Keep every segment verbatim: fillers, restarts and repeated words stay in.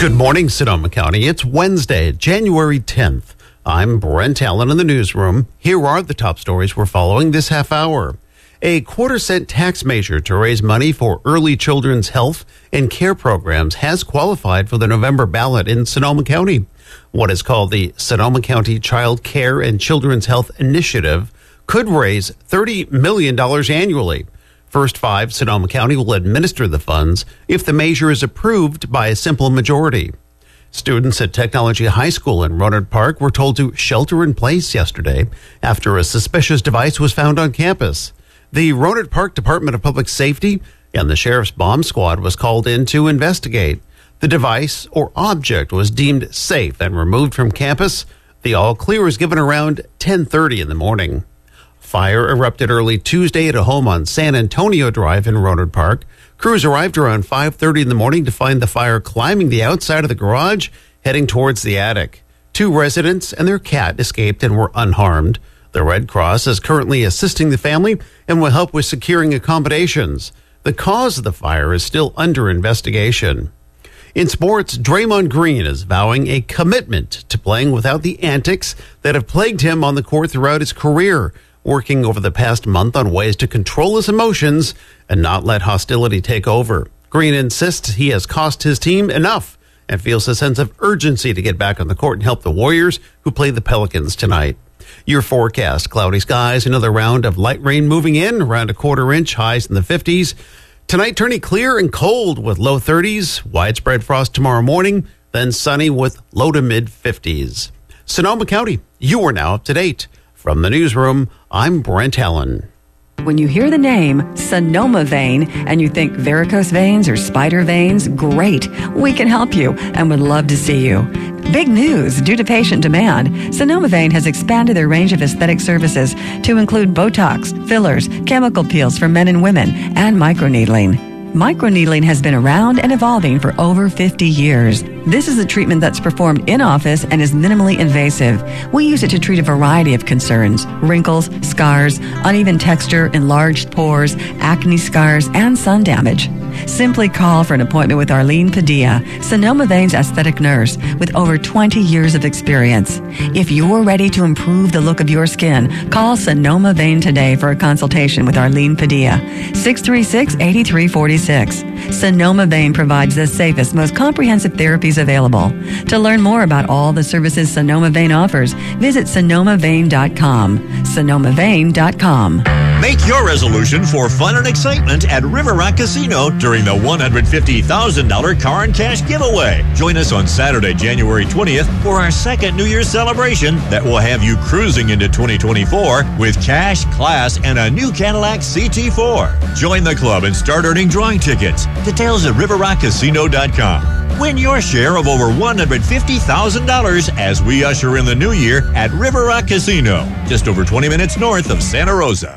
Good morning, Sonoma County. It's Wednesday, January tenth. I'm Brent Allen in the newsroom. Here are the top stories we're following this half hour. A quarter cent tax measure to raise money for early children's health and care programs has qualified for the November ballot in Sonoma County. What is called the Sonoma County Child Care and Children's Health Initiative could raise thirty million dollars annually. First Five Sonoma County will administer the funds if the measure is approved by a simple majority. Students at Technology High School in Rohnert Park were told to shelter in place yesterday after a suspicious device was found on campus. The Rohnert Park Department of Public Safety and the Sheriff's Bomb Squad was called in to investigate. The device or object was deemed safe and removed from campus. The all clear was given around ten thirty in the morning. Fire erupted early Tuesday at a home on San Antonio Drive in Rohnert Park. Crews arrived around five thirty in the morning to find the fire climbing the outside of the garage, heading towards the attic. Two residents and their cat escaped and were unharmed. The Red Cross is currently assisting the family and will help with securing accommodations. The cause of the fire is still under investigation. In sports, Draymond Green is vowing a commitment to playing without the antics that have plagued him on the court throughout his career, working over the past month on ways to control his emotions and not let hostility take over. Green insists he has cost his team enough and feels a sense of urgency to get back on the court and help the Warriors, who play the Pelicans tonight. Your forecast: cloudy skies, another round of light rain moving in, around a quarter inch, highs in the fifties. Tonight turning clear and cold with low thirties, widespread frost tomorrow morning, then sunny with low to mid fifties. Sonoma County, you are now up to date. From the newsroom, I'm Brent Allen. When you hear the name Sonoma Vein and you think varicose veins or spider veins, great. We can help you and would love to see you. Big news, due to patient demand, Sonoma Vein has expanded their range of aesthetic services to include Botox, fillers, chemical peels for men and women, and microneedling. Microneedling has been around and evolving for over fifty years. This is a treatment that's performed in office and is minimally invasive. We use it to treat a variety of concerns: wrinkles, scars, uneven texture, enlarged pores, acne scars, and sun damage. Simply call for an appointment with Arlene Padilla, Sonoma Vein's aesthetic nurse with over twenty years of experience. If you're ready to improve the look of your skin, call Sonoma Vein today for a consultation with Arlene Padilla, six three six, eight three four six. Sonoma Vein provides the safest, most comprehensive therapies available. To learn more about all the services Sonoma Vein offers, visit sonoma vein dot com. sonoma vein dot com. Make your resolution for fun and excitement at River Rock Casino during the one hundred fifty thousand dollars car and cash giveaway. Join us on Saturday, January twentieth for our second New Year's celebration that will have you cruising into twenty twenty-four with cash, class, and a new Cadillac C T four. Join the club and start earning drawing tickets. Details at river rock casino dot com. Win your share of over one hundred fifty thousand dollars as we usher in the new year at River Rock Casino, just over twenty minutes north of Santa Rosa.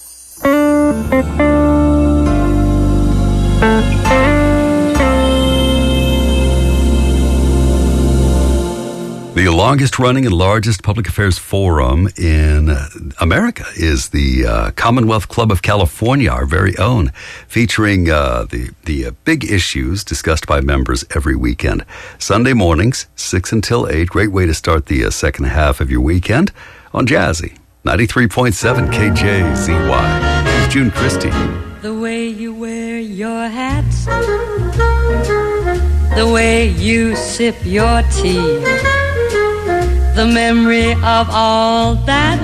The longest running and largest public affairs forum in America is the uh, Commonwealth Club of California, our very own, featuring uh, the, the uh, big issues discussed by members every weekend. Sunday mornings, six until eight. Great way to start the uh, second half of your weekend on Jazzy. ninety-three point seven K J Z Y. Here's June Christie. The way you wear your hat, the way you sip your tea, the memory of all that.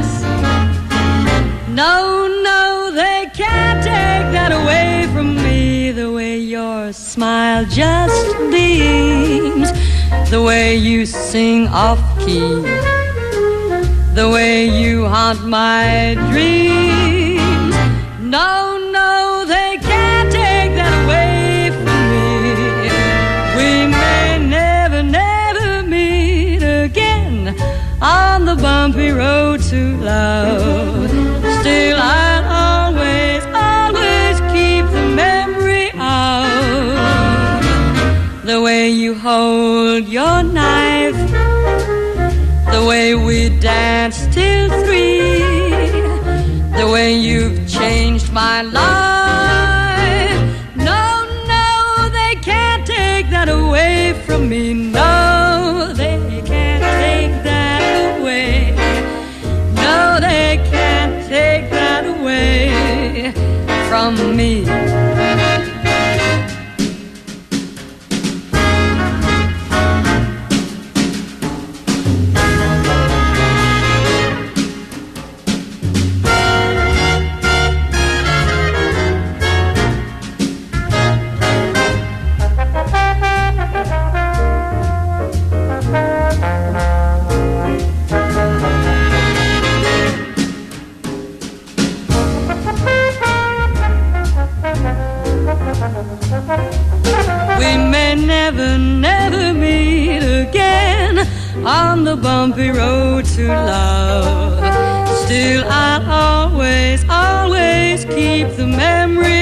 No, no, they can't take that away from me. The way your smile just beams, the way you sing off-key, the way you haunt my dreams. No, no, they can't take that away from me. We may never, never meet again on the bumpy road to love. Still, I'll always, always keep the memory of the way you hold your knife, the way we danced till three, the way you've changed my life. No, no, they can't take that away from me. from me. On the bumpy road to love, still I'll always, always keep the memory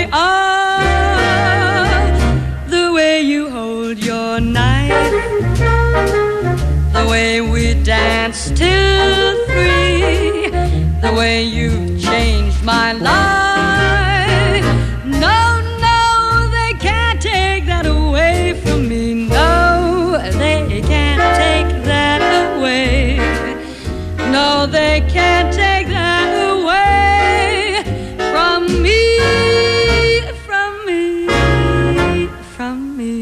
of the way you hold your knife, the way we danced till three, the way you've changed my life. No, no, they can't take that away from me. No, they can't take that away. No, they can't take that away from me, from me, from me.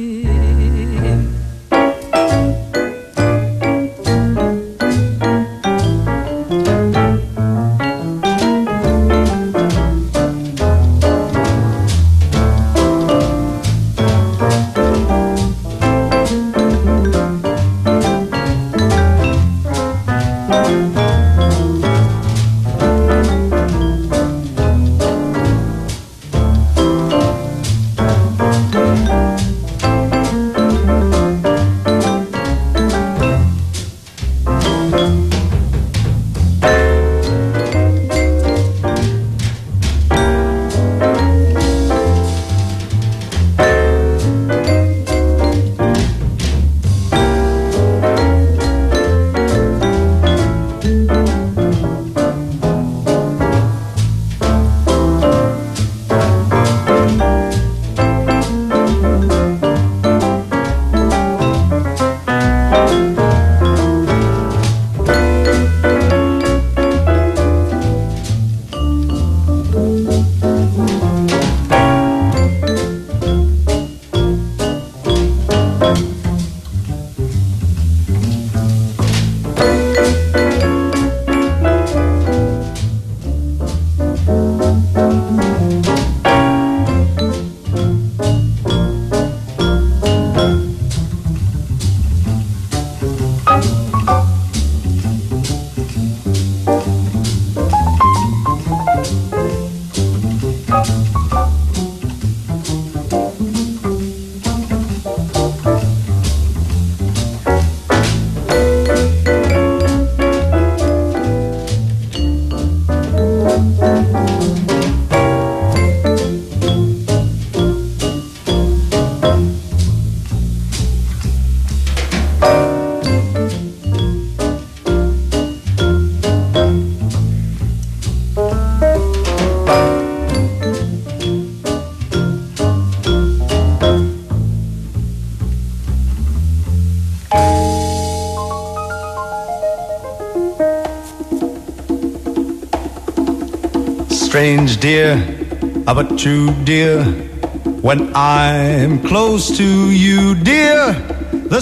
Strange dear, but true dear, when I'm close to you, dear, the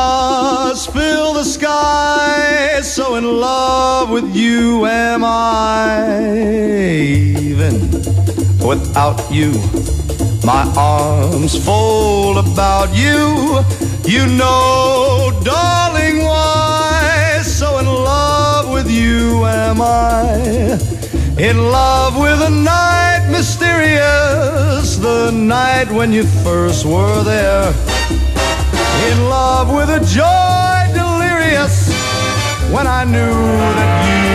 stars fill the sky, so in love with you am I. Even without you, my arms fold about you, you know, darling, why, so in love with you am I. In love with a night mysterious, the night when you first were there. In love with a joy delirious, when I knew that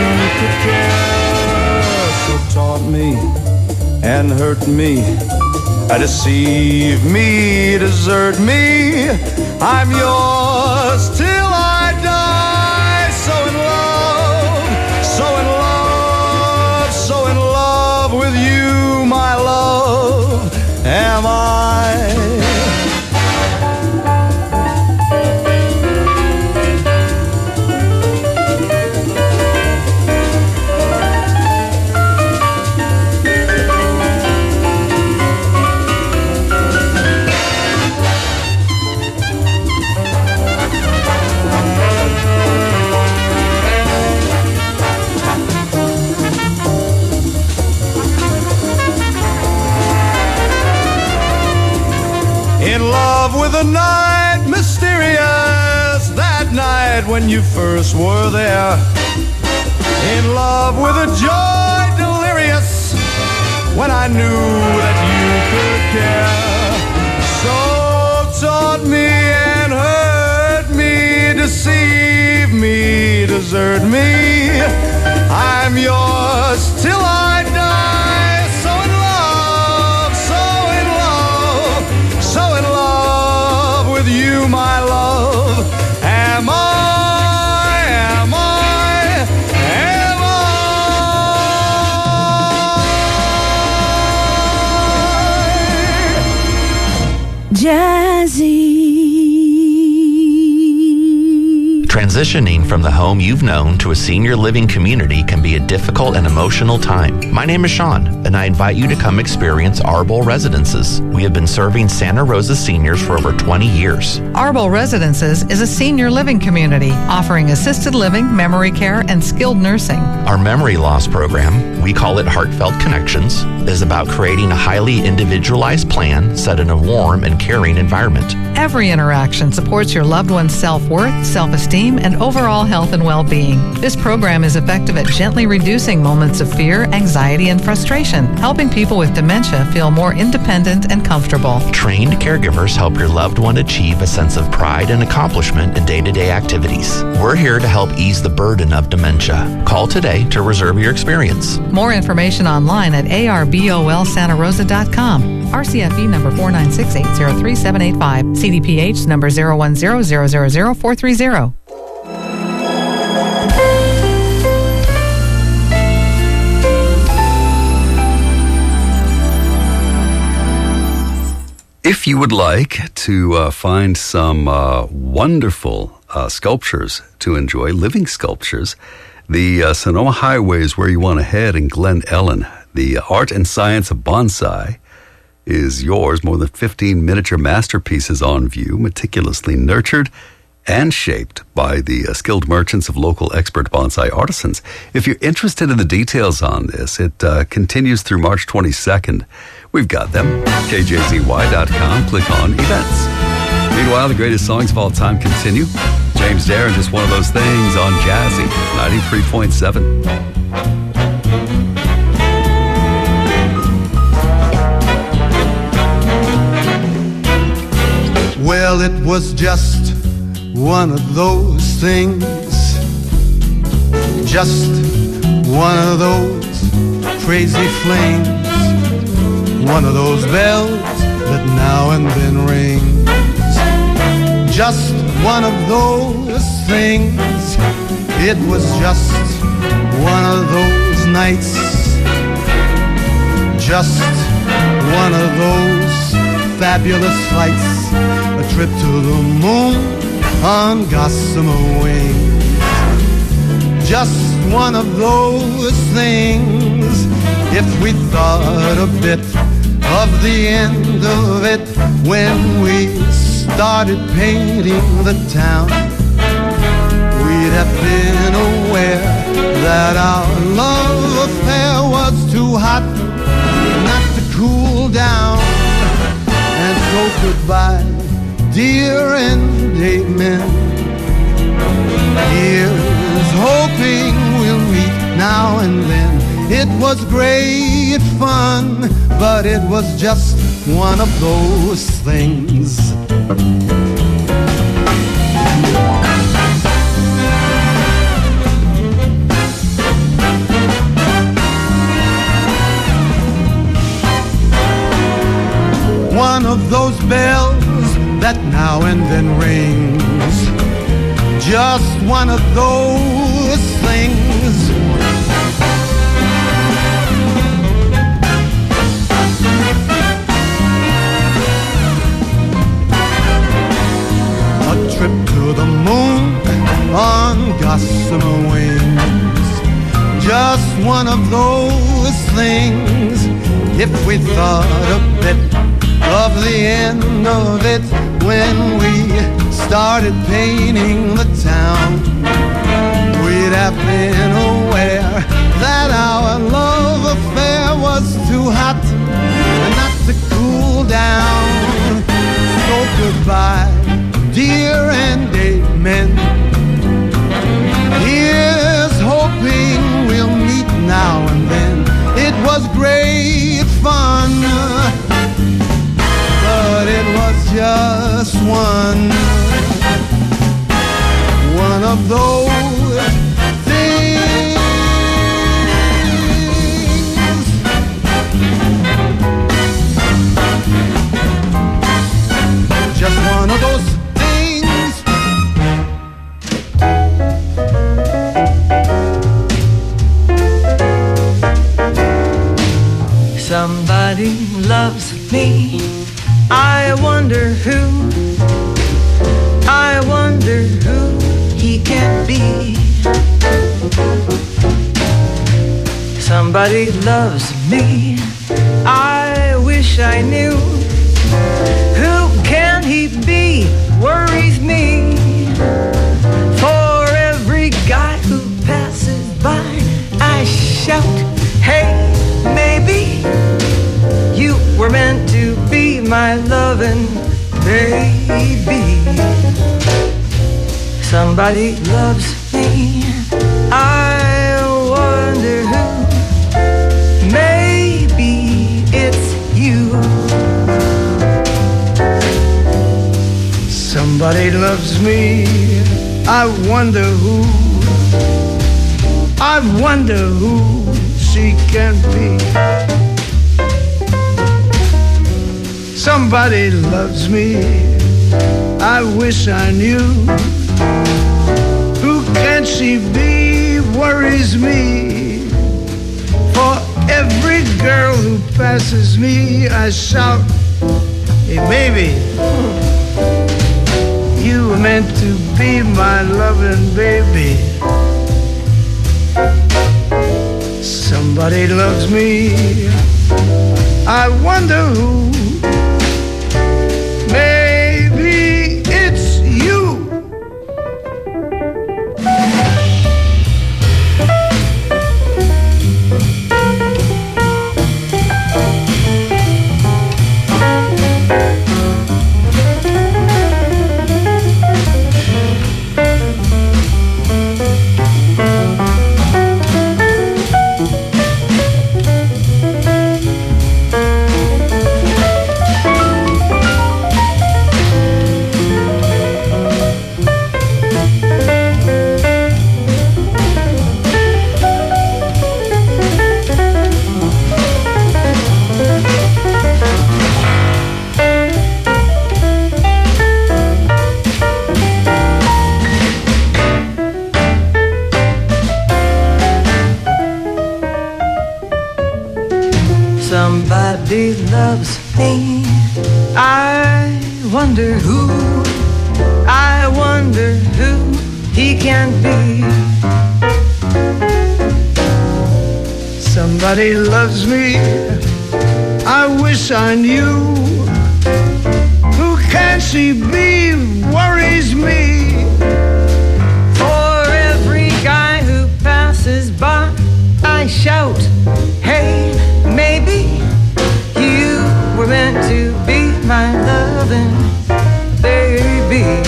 you could care. So taunt me and hurt me, deceive me, desert me, I'm yours till I die. So in love, so in love, so in love with you, my love, am I. when you first were there. In love with a joy delirious when I knew that you could care. So taught me and hurt me, deceive me, desert me. I'm yours till I die. So in love, so in love, so in love with you, my love. Am I, am I, am I? Jazzy. Transitioning from the home you've known to a senior living community can be a difficult and emotional time. My name is Sean, and I invite you to come experience Arbol Residences. We have been serving Santa Rosa seniors for over twenty years. Arbol Residences is a senior living community offering assisted living, memory care, and skilled nursing. Our memory loss program, we call it Heartfelt Connections, is about creating a highly individualized plan set in a warm and caring environment. Every interaction supports your loved one's self-worth, self-esteem, and overall health and well-being. This program is effective at gently reducing moments of fear, anxiety, and frustration, helping people with dementia feel more independent and comfortable. Trained caregivers help your loved one achieve a sense of pride and accomplishment in day-to-day activities. We're here to help ease the burden of dementia. Call today to reserve your experience. More information online at a r b o l santa rosa dot com. R C F E number four nine six eight zero three seven eight five. C D P H number zero one zero zero zero zero four three zero. If you would like to uh, find some uh, wonderful uh, sculptures to enjoy, living sculptures, the uh, Sonoma Highway is where you want to head in Glen Ellen. The art and science of bonsai is yours. More than fifteen miniature masterpieces on view, meticulously nurtured and shaped by the uh, skilled merchants of local expert bonsai artisans. If you're interested in the details on this, it uh, continues through March twenty-second. We've got them. K J Z Y dot com. Click on events. Meanwhile, the greatest songs of all time continue. James Darren, Just One of Those Things on Jazzy ninety-three point seven. Well, it was just one of those things, just one of those crazy flames, one of those bells that now and then rings, just one of those things. It was just one of those nights, just one of those fabulous flights, a trip to the moon on gossamer wings. Just one of those things. If we thought a bit of the end of it when we started painting the town, we'd have been aware that our love affair was too hot not to cool down. And so goodbye, dear and amen. Here's hoping we'll meet now and then. It was great fun, but it was just one of those things. One of those bells that now and then rings, just one of those things. A trip to the moon on gossamer wings, just one of those things. If we thought a bit of the end of it when we started painting the town, we'd have been aware that our love affair was too hot not to cool down. So goodbye, dear and amen. me. I wonder who, I wonder who he can be. Somebody loves me. I wish I knew. Who can he be? Worries me. For every guy who passes by, I shout, hey, maybe you were meant to be my loving baby. Somebody loves me. I wonder who. Maybe it's you. Somebody loves me. I wonder who. I wonder who she can be. Somebody loves me. I wish I knew. Who can she be? Worries me. For every girl who passes me, I shout, hey, baby, you were meant to be my loving baby. Somebody loves me. I wonder who. Maybe it's you. Somebody loves me. I wonder who, I wonder who he can be. Somebody loves me. I wish I knew. Who can she be? Worries me. For every guy who passes by, I shout, hey, maybe you were meant to be my loving baby.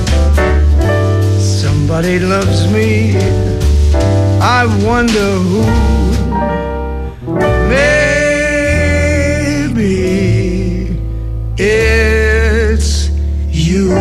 Somebody loves me. I wonder who. Maybe it's you.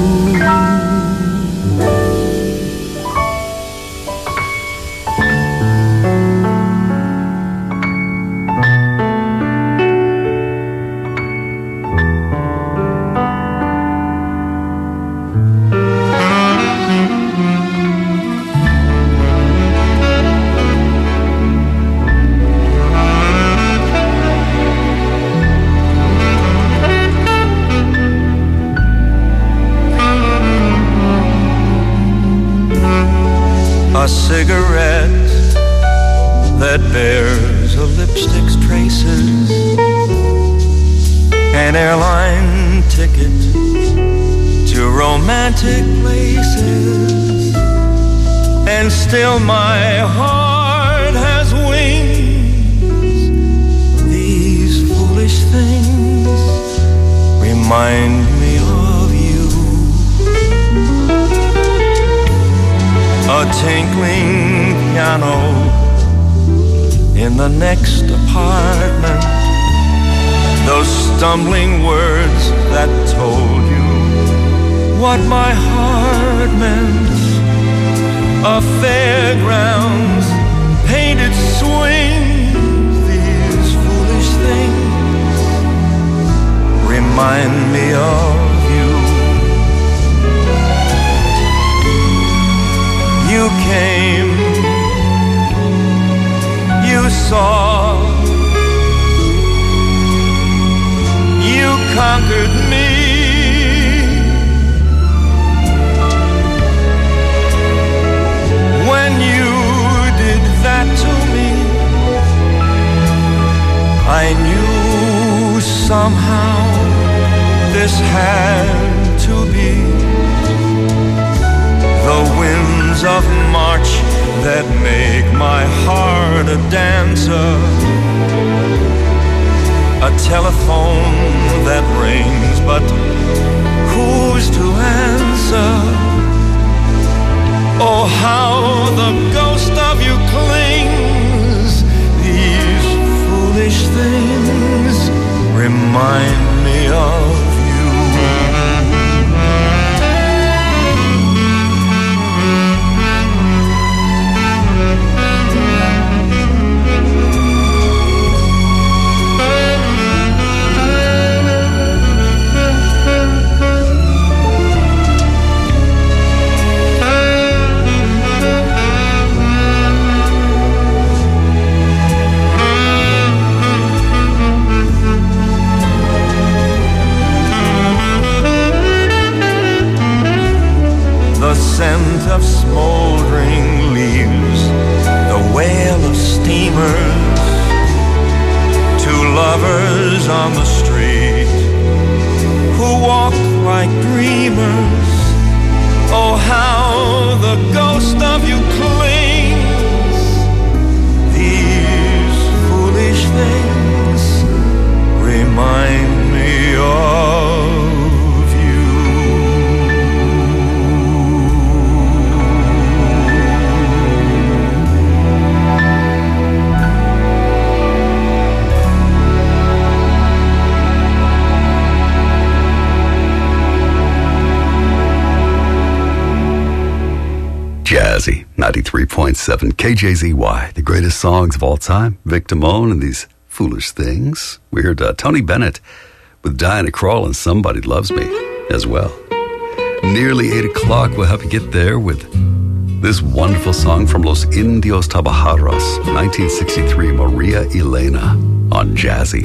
A cigarette that bears a lipstick's traces, an airline ticket to romantic places, and still my heart has wings. These foolish things remind me of you. A tinkling piano in the next apartment, those stumbling words that told you what my heart meant. A fairgrounds, painted swings. These foolish things remind me of you. You came, you saw, conquered me. When you did that to me, I knew somehow this had to be. The winds of March that make my heart a dancer, a telephone that rings, but who's to answer? Oh, how the ghost of you clings. These foolish things remind me of you. The scent of smoldering leaves, the wail of steamers, two lovers on the street who walk like dreamers. Oh, how the ghost of you clings. These foolish things remind me of Jazzy, ninety-three point seven K J Z Y, the greatest songs of all time. Vic Damone and These Foolish Things. We heard uh, Tony Bennett with Diana Krall and Somebody Loves Me as well. Nearly eight o'clock, we'll help you get there with this wonderful song from Los Indios Tabajaros, nineteen sixty-three, Maria Elena on Jazzy.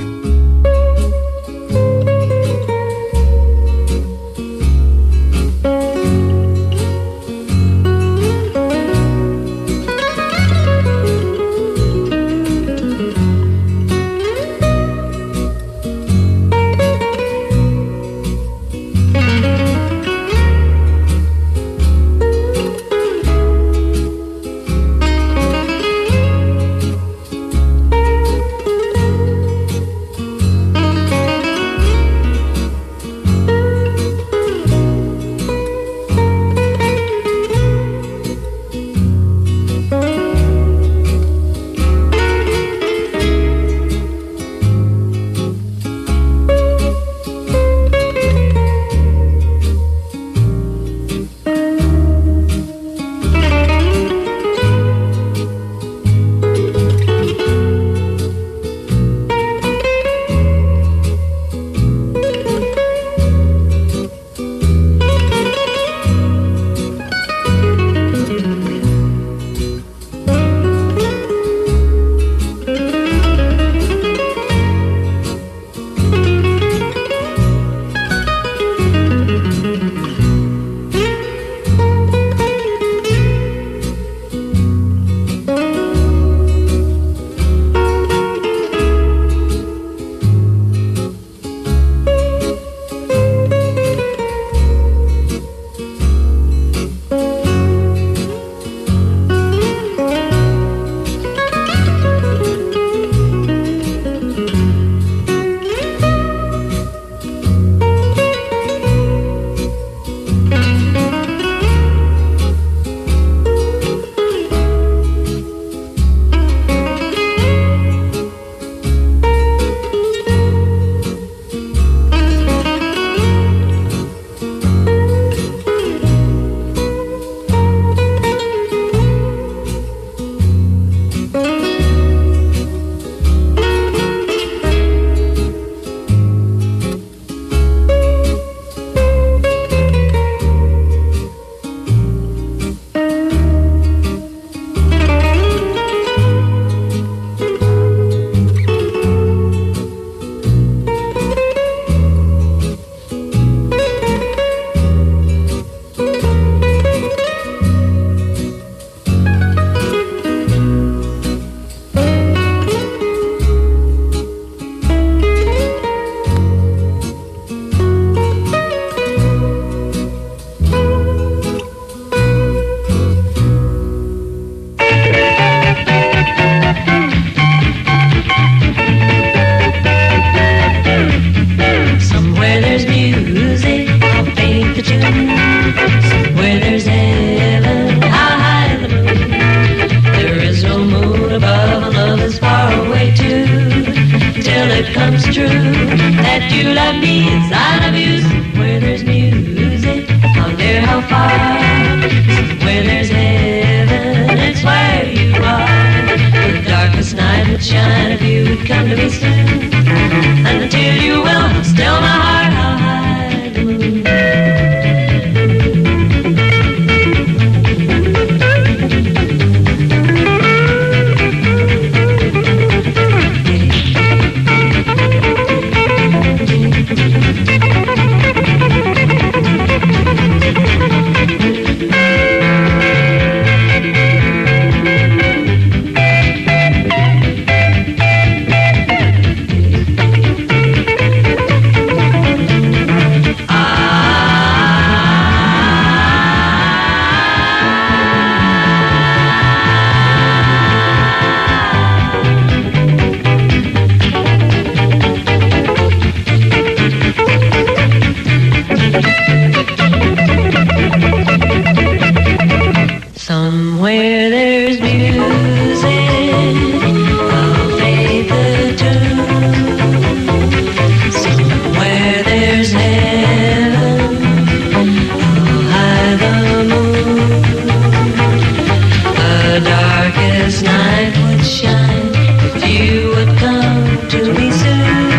darkest night would shine if you would come to me soon.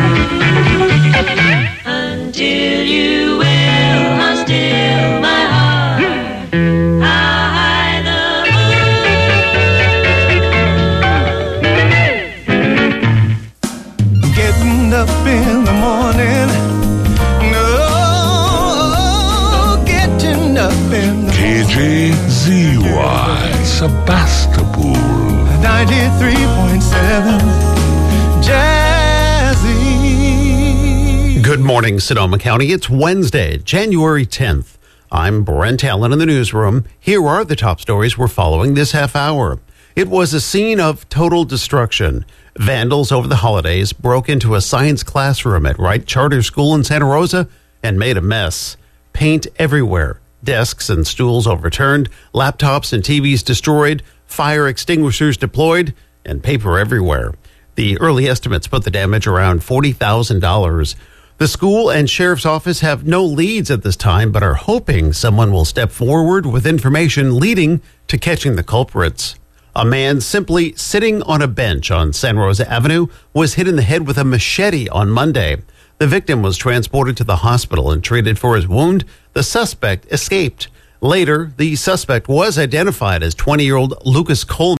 Until you will, I'll still my heart. How high the moon. Getting up in the morning. No, getting up in the K J Z Y, Sebastopol. ninety-three point seven Jazzy. Good morning, Sonoma County. It's Wednesday, January tenth. I'm Brent Allen in the newsroom. Here are the top stories we're following this half hour. It was a scene of total destruction. Vandals over the holidays broke into a science classroom at Wright Charter School in Santa Rosa and made a mess. Paint everywhere. Desks and stools overturned, laptops and T Vs destroyed, fire extinguishers deployed, and paper everywhere. The early estimates put the damage around forty thousand dollars. The school and sheriff's office have no leads at this time, but are hoping someone will step forward with information leading to catching the culprits. A man simply sitting on a bench on Santa Rosa Avenue was hit in the head with a machete on Monday. The victim was transported to the hospital and treated for his wound. The suspect escaped. Later, the suspect was identified as twenty-year-old Lucas Coleman.